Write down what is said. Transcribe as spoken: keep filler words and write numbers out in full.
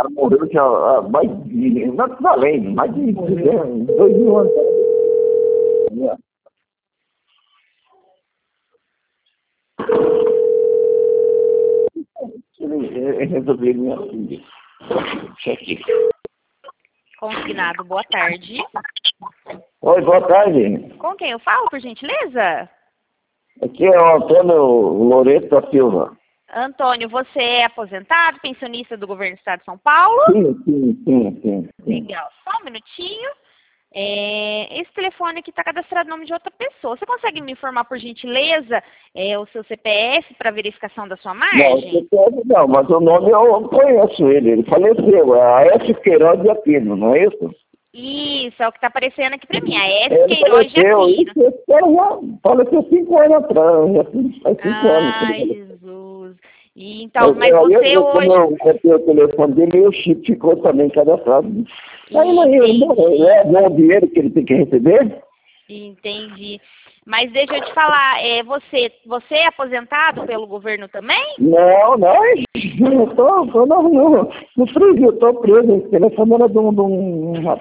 cara morreu já há mais de, não tá além, mais de dois mil anos. Ele resolveu me atender. Cheque. Consignado, boa tarde. Oi, boa tarde. Com quem eu falo, por gentileza? Aqui é o Antônio Loreto da Silva. Antônio, você é aposentado, pensionista do governo do estado de São Paulo? Sim, sim, sim, sim. sim. Legal, só um minutinho. É, esse telefone aqui está cadastrado no nome de outra pessoa. Você consegue me informar, por gentileza, é, o seu C P F para verificação da sua Não, margem? você não, mas o nome eu conheço ele, ele faleceu, é a F. Queiroz de Aquino, não é isso? Isso, é o que está aparecendo aqui para mim, a S. Ele Queiroz de faleceu, Aquino. isso esse cara já faleceu cinco anos atrás, já tem- faz cinco anos. que ele Ai, faleceu. Jesus. E, então, Eu, mas eu, você eu, como hoje... eu copiei o telefone dele, e o chip ficou também cadastrado. Aí não Entendi. é bom o dinheiro que ele tem que receber? Entendi. Mas deixa eu te falar, é, você, você é aposentado pelo governo também? Não, não, eu tô, tô no, no, no frio, eu tô preso. Esse telefone era de um, de um